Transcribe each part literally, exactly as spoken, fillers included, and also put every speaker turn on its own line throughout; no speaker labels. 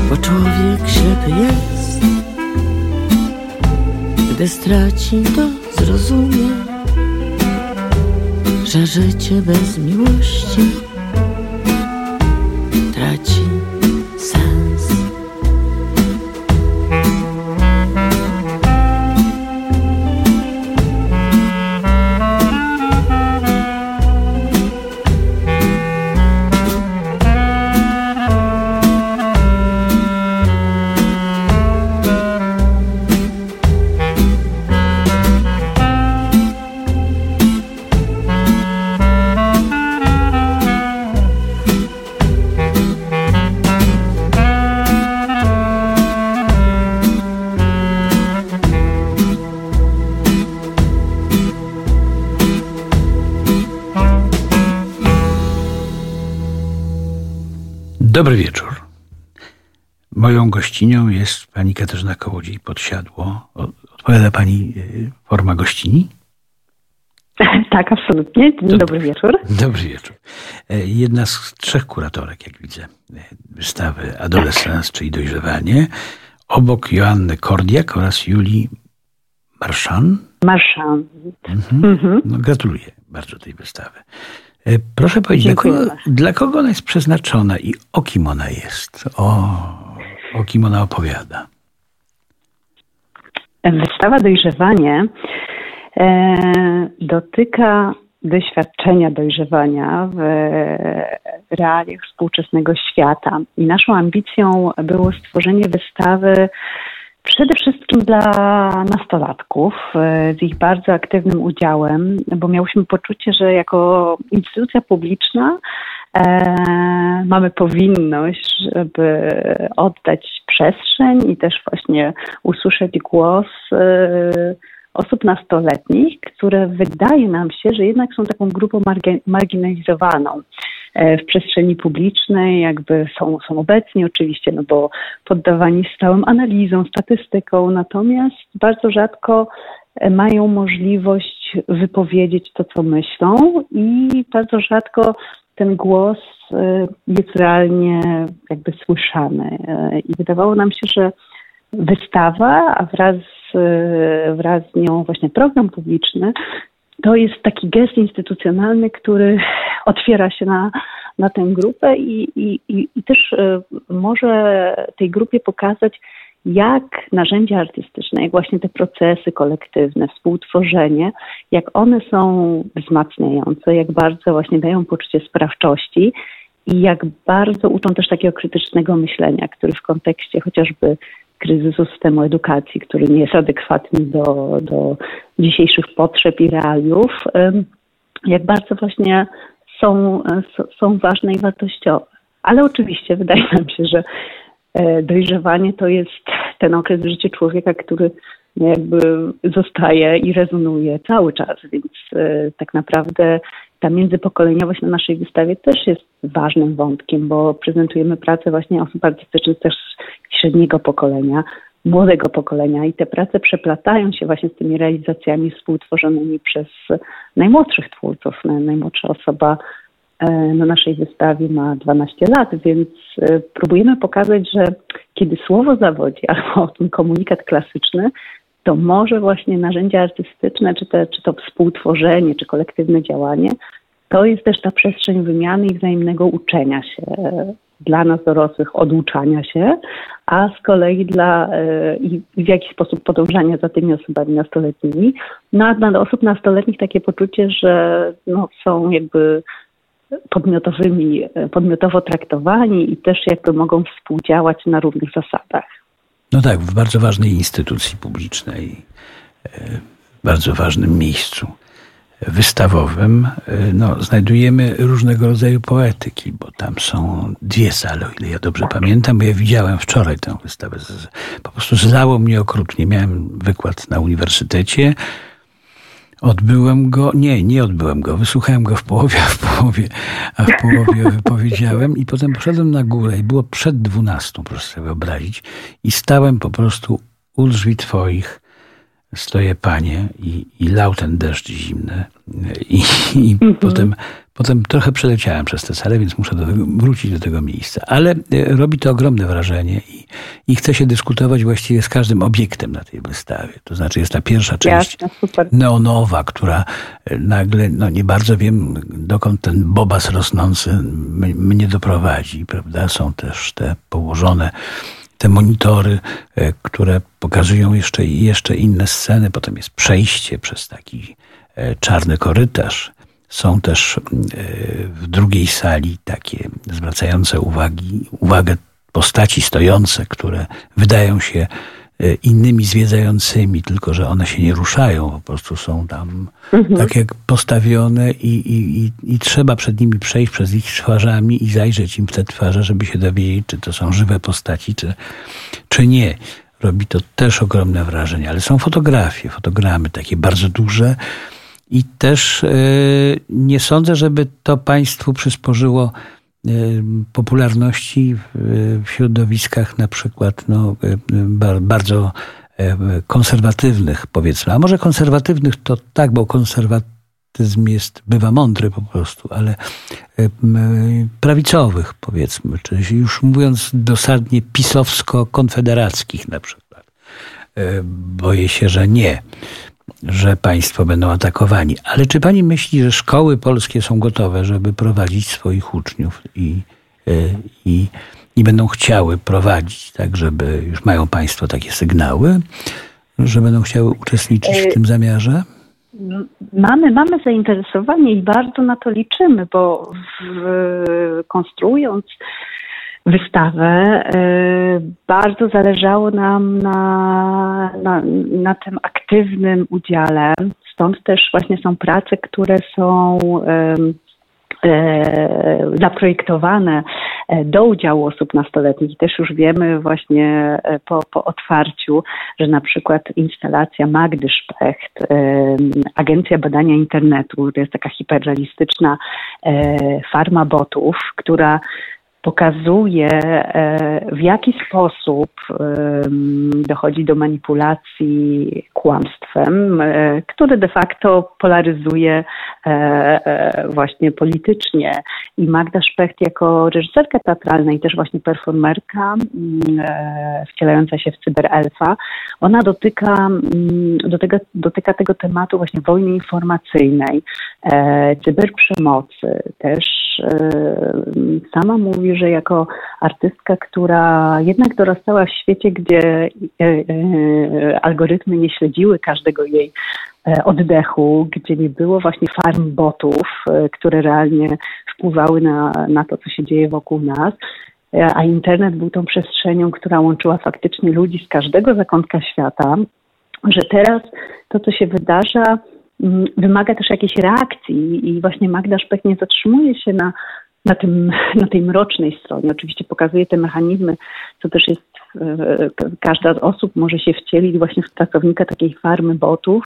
Bo człowiek ślepy jest, gdy straci, to zrozumie, że życie bez miłości traci sens.
Dobry wieczór. Moją gościnią jest pani Katarzyna Kołodziej-Podsiadło. Odpowiada pani forma gościni?
Tak, absolutnie. Dzień dobry, dobry wieczór.
Dobry wieczór. Jedna z trzech kuratorek, jak widzę, wystawy Adolescence, czyli Dojrzewanie, obok Joanny Kordiak oraz Julii Marchand.
Marchand.
Mhm. Mhm. No, gratuluję bardzo tej wystawy. Proszę powiedzieć, dla kogo, dla kogo ona jest przeznaczona i o kim ona jest? O, o kim ona opowiada?
Wystawa Dojrzewanie e, dotyka doświadczenia dojrzewania w realiach współczesnego świata. I naszą ambicją było stworzenie wystawy przede wszystkim dla nastolatków, z ich bardzo aktywnym udziałem, bo miałyśmy poczucie, że jako instytucja publiczna e, mamy powinność, żeby oddać przestrzeń i też właśnie usłyszeć głos e, osób nastoletnich, które wydaje nam się, że jednak są taką grupą margi- marginalizowaną w przestrzeni publicznej, jakby są, są obecni oczywiście, no bo poddawani stałym analizom, statystyką, natomiast bardzo rzadko mają możliwość wypowiedzieć to, co myślą i bardzo rzadko ten głos jest realnie jakby słyszany. I wydawało nam się, że wystawa, a wraz, wraz z nią właśnie program publiczny, to jest taki gest instytucjonalny, który otwiera się na, na tę grupę i, i, i, i też może tej grupie pokazać, jak narzędzia artystyczne, jak właśnie te procesy kolektywne, współtworzenie, jak one są wzmacniające, jak bardzo właśnie dają poczucie sprawczości i jak bardzo uczą też takiego krytycznego myślenia, który w kontekście chociażby kryzysu systemu edukacji, który nie jest adekwatny do, do dzisiejszych potrzeb i realiów, jak bardzo właśnie są, są ważne i wartościowe. Ale oczywiście wydaje nam się, że dojrzewanie to jest ten okres w życiu człowieka, który jakby zostaje i rezonuje cały czas, więc tak naprawdę ta międzypokoleniowość na naszej wystawie też jest ważnym wątkiem, bo prezentujemy pracę właśnie osób artystycznych też średniego pokolenia, młodego pokolenia i te prace przeplatają się właśnie z tymi realizacjami współtworzonymi przez najmłodszych twórców. Najmłodsza osoba na naszej wystawie ma dwanaście lat, więc próbujemy pokazać, że kiedy słowo zawodzi albo ten komunikat klasyczny, to może właśnie narzędzia artystyczne, czy, te, czy to współtworzenie, czy kolektywne działanie, to jest też ta przestrzeń wymiany i wzajemnego uczenia się. Dla nas dorosłych oduczania się, a z kolei dla i w jakiś sposób podążania za tymi osobami nastoletnimi. No a dla osób nastoletnich takie poczucie, że no, są jakby podmiotowymi, podmiotowo traktowani i też jakby mogą współdziałać na równych zasadach.
No tak, w bardzo ważnej instytucji publicznej, w bardzo ważnym miejscu wystawowym, no, znajdujemy różnego rodzaju poetyki, bo tam są dwie sale, o ile ja dobrze pamiętam, bo ja widziałem wczoraj tę wystawę. Po prostu zlało mnie okrutnie. Miałem wykład na uniwersytecie, odbyłem go, nie, nie odbyłem go, wysłuchałem go w połowie, a w połowie, a w połowie wypowiedziałem i potem poszedłem na górę i było przed dwunastą, proszę sobie wyobrazić, i stałem po prostu u drzwi twoich, stoję, Panie, i, i lał ten deszcz zimny i, i mhm. potem, potem trochę przeleciałem przez tę salę, więc muszę do tego, wrócić do tego miejsca. Ale robi to ogromne wrażenie i I chce się dyskutować właściwie z każdym obiektem na tej wystawie. To znaczy jest ta pierwsza część
Jasne, super.
neonowa, która nagle, no nie bardzo wiem, dokąd ten bobas rosnący mnie doprowadzi, prawda? Są też te położone te monitory, które pokazują jeszcze, jeszcze inne sceny. Potem jest przejście przez taki czarny korytarz. Są też w drugiej sali takie zwracające uwagi, uwagę postaci stojące, które wydają się innymi zwiedzającymi, tylko że one się nie ruszają, po prostu są tam mhm. tak jak postawione i, i, i, i trzeba przed nimi przejść przez ich twarzami i zajrzeć im w te twarze, żeby się dowiedzieć, czy to są żywe postaci, czy, czy nie. Robi to też ogromne wrażenie, ale są fotografie, fotogramy takie bardzo duże i też yy, nie sądzę, żeby to państwu przysporzyło popularności w środowiskach na przykład no, bardzo konserwatywnych, powiedzmy. A może konserwatywnych to tak, bo konserwatyzm jest, bywa mądry po prostu, ale prawicowych, powiedzmy, czyli już mówiąc dosadnie pisowsko-konfederackich na przykład. Boję się, że nie, że państwo będą atakowani. Ale czy pani myśli, że szkoły polskie są gotowe, żeby prowadzić swoich uczniów i, i, i będą chciały prowadzić, tak, żeby już mają państwo takie sygnały, że będą chciały uczestniczyć w tym zamiarze?
Mamy, mamy zainteresowanie i bardzo na to liczymy, bo w, konstruując wystawę, bardzo zależało nam na, na, na tym aktywnym udziale. Stąd też właśnie są prace, które są zaprojektowane do udziału osób nastoletnich. I też już wiemy właśnie po, po otwarciu, że na przykład instalacja Magdy Specht, Agencja Badania Internetu, to jest taka hiperrealistyczna farma botów, która pokazuje, w jaki sposób dochodzi do manipulacji kłamstwem, które de facto polaryzuje właśnie politycznie. I Magda Specht jako reżyserka teatralna i też właśnie performerka wcielająca się w cyberelfa, ona dotyka, dotyka, dotyka tego tematu właśnie wojny informacyjnej, cyberprzemocy. Też sama mówi, że jako artystka, która jednak dorastała w świecie, gdzie algorytmy nie śledziły każdego jej oddechu, gdzie nie było właśnie farm botów, które realnie wpływały na, na to, co się dzieje wokół nas, a internet był tą przestrzenią, która łączyła faktycznie ludzi z każdego zakątka świata, że teraz to, co się wydarza, wymaga też jakiejś reakcji i właśnie Magda Specht nie zatrzymuje się na Na, tym, na tej mrocznej stronie. Oczywiście pokazuje te mechanizmy, co też jest, każda z osób może się wcielić właśnie w pracownika takiej farmy botów,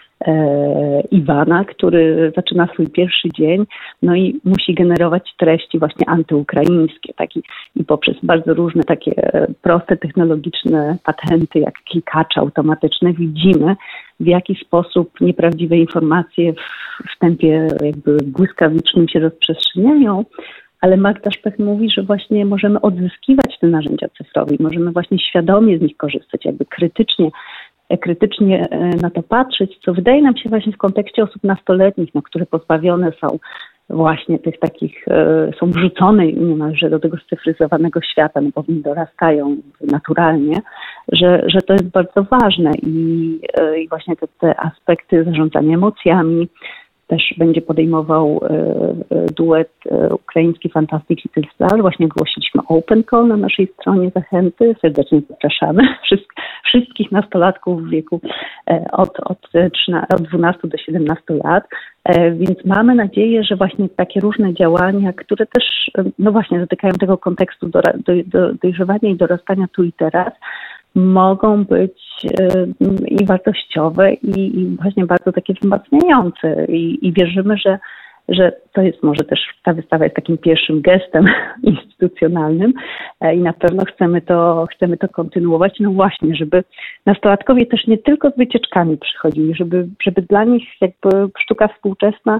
e, Iwana, który zaczyna swój pierwszy dzień, no i musi generować treści właśnie antyukraińskie, taki, i poprzez bardzo różne takie proste technologiczne patenty, jak klikacze automatyczne, widzimy, w jaki sposób nieprawdziwe informacje w tempie jakby błyskawicznym się rozprzestrzeniają, ale Magda Specht mówi, że właśnie możemy odzyskiwać te narzędzia cyfrowe i możemy właśnie świadomie z nich korzystać, jakby krytycznie, krytycznie na to patrzeć, co wydaje nam się właśnie w kontekście osób nastoletnich, no, które pozbawione są właśnie tych takich, są wrzucone niemalże do tego scyfryzowanego świata, no bo w nim dorastają naturalnie, że, że to jest bardzo ważne i, i właśnie te, te aspekty zarządzania emocjami też będzie podejmował duet ukraiński Fantastic Little Star. Właśnie ogłosiliśmy open call na naszej stronie zachęty. Serdecznie zapraszamy wszystkich nastolatków w wieku od, od, od dwunastu do siedemnastu lat. Więc mamy nadzieję, że właśnie takie różne działania, które też no właśnie dotykają tego kontekstu do, do, do, dojrzewania i dorastania tu i teraz, mogą być i wartościowe i, i właśnie bardzo takie wzmacniające i, i wierzymy, że, że to jest może też, ta wystawa jest takim pierwszym gestem instytucjonalnym i na pewno chcemy to, chcemy to kontynuować, no właśnie, żeby nastolatkowie też nie tylko z wycieczkami przychodzili, żeby, żeby dla nich jakby sztuka współczesna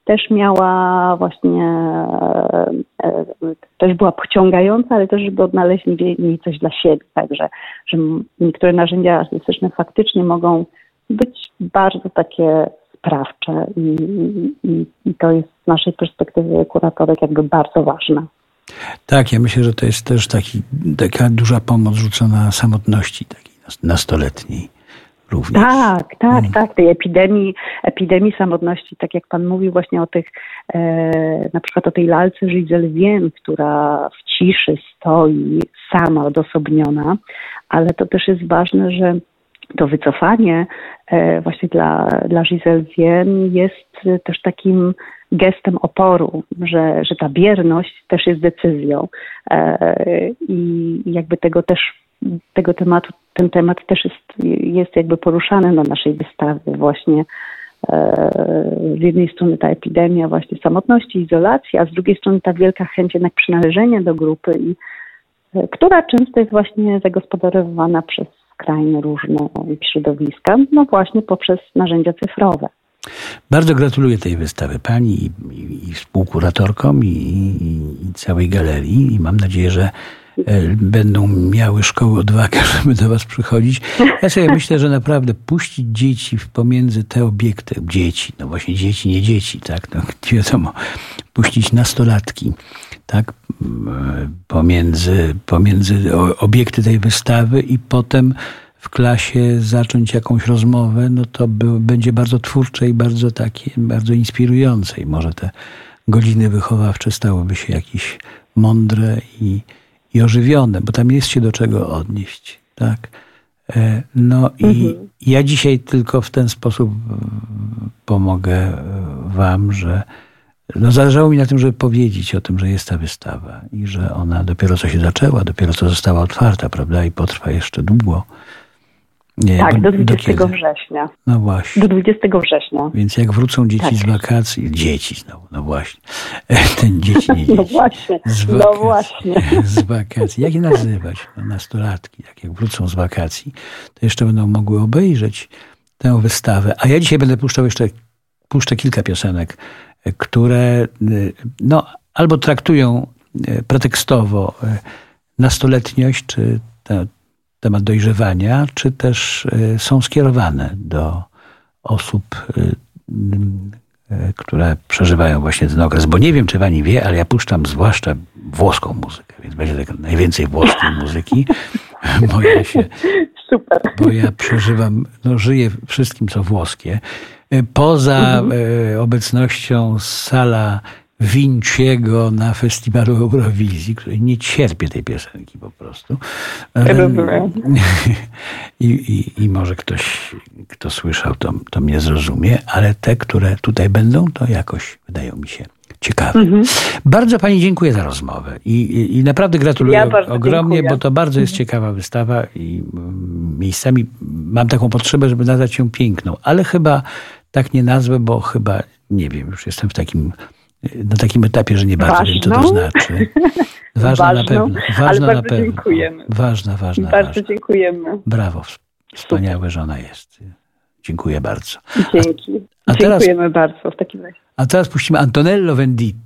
też miała właśnie, e, e, też była pociągająca, ale też, żeby odnaleźć w niej coś dla siebie. Także, że niektóre narzędzia artystyczne faktycznie mogą być bardzo takie sprawcze i, i, i to jest z naszej perspektywy kuratorek jakby bardzo ważne.
Tak, ja myślę, że to jest też taki, taka duża pomoc rzucona samotności takiej nastoletniej również.
Tak, tak,
hmm.
tak. Tej epidemii, epidemii samotności, tak jak pan mówił właśnie o tych, e, na przykład o tej lalce Giselle Vienne, która w ciszy stoi sama, odosobniona, ale to też jest ważne, że to wycofanie e, właśnie dla, dla Giselle Vienne jest też takim gestem oporu, że, że ta bierność też jest decyzją e, i jakby tego też, tego tematu, ten temat też jest, jest jakby poruszany na naszej wystawie właśnie. E, z jednej strony ta epidemia właśnie samotności, izolacji, a z drugiej strony ta wielka chęć jednak przynależenia do grupy, i, e, która często jest właśnie zagospodarowywana przez skrajnie różne środowiska, no właśnie poprzez narzędzia cyfrowe.
Bardzo gratuluję tej wystawy pani i, i, i współkuratorkom i, i, i całej galerii i mam nadzieję, że e, będą miały szkoły odwagę, żeby do was przychodzić. Ja sobie myślę, że naprawdę puścić dzieci pomiędzy te obiekty, dzieci, no właśnie dzieci, nie dzieci, tak, no nie wiadomo, puścić nastolatki, tak, pomiędzy, pomiędzy obiekty tej wystawy i potem w klasie zacząć jakąś rozmowę, no to by, będzie bardzo twórcze i bardzo takie, bardzo inspirujące. I może te godziny wychowawcze stałyby się jakieś mądre i, i ożywione, bo tam jest się do czego odnieść. Tak? No i mhm. ja dzisiaj tylko w ten sposób pomogę wam, że no zależało mi na tym, żeby powiedzieć o tym, że jest ta wystawa i że ona dopiero co się zaczęła, dopiero co została otwarta, prawda, i potrwa jeszcze długo. Nie,
tak, do dwudziestego
do
września.
No właśnie.
Do dwudziestego września.
Więc jak wrócą dzieci tak. z wakacji, dzieci znowu, no właśnie. Ten dzieci, nie dzieci.
No właśnie,
z wakacji,
no właśnie.
Z wakacji. Jak je nazywać? No, nastolatki. Jak, jak wrócą z wakacji, to jeszcze będą mogły obejrzeć tę wystawę. A ja dzisiaj będę puszczał jeszcze, puszczę kilka piosenek, które no, albo traktują pretekstowo nastoletniość, czy te, temat dojrzewania, czy też są skierowane do osób, które przeżywają właśnie ten okres. Bo nie wiem, czy pani wie, ale ja puszczam zwłaszcza włoską muzykę, więc będzie tak najwięcej włoskiej muzyki. Bo ja się,
Super.
Bo ja przeżywam, no żyję wszystkim, co włoskie. Poza mhm. obecnością Sala Vinciego na festiwalu Eurowizji, której nie cierpię tej piosenki po prostu. I, i, I może ktoś, kto słyszał, to, to mnie zrozumie, ale te, które tutaj będą, to jakoś wydają mi się ciekawe. Mhm. Bardzo pani dziękuję za rozmowę i, i, i naprawdę gratuluję ja ogromnie, dziękuję. Bo to bardzo jest ciekawa wystawa i miejscami mam taką potrzebę, żeby nazwać ją piękną, ale chyba tak nie nazwę, bo chyba, nie wiem, już jestem w takim na takim etapie, że nie bardzo wiem, co to znaczy. Ważna Ważną, na pewno. Ważna
ale
na
bardzo
pewno.
dziękujemy.
Ważna, ważna.
Bardzo
ważna.
dziękujemy.
Brawo. Wspaniałe, że ona jest. Dziękuję bardzo.
Dzięki. A, a teraz, dziękujemy bardzo w takim razie.
A teraz puścimy Antonello Venditti.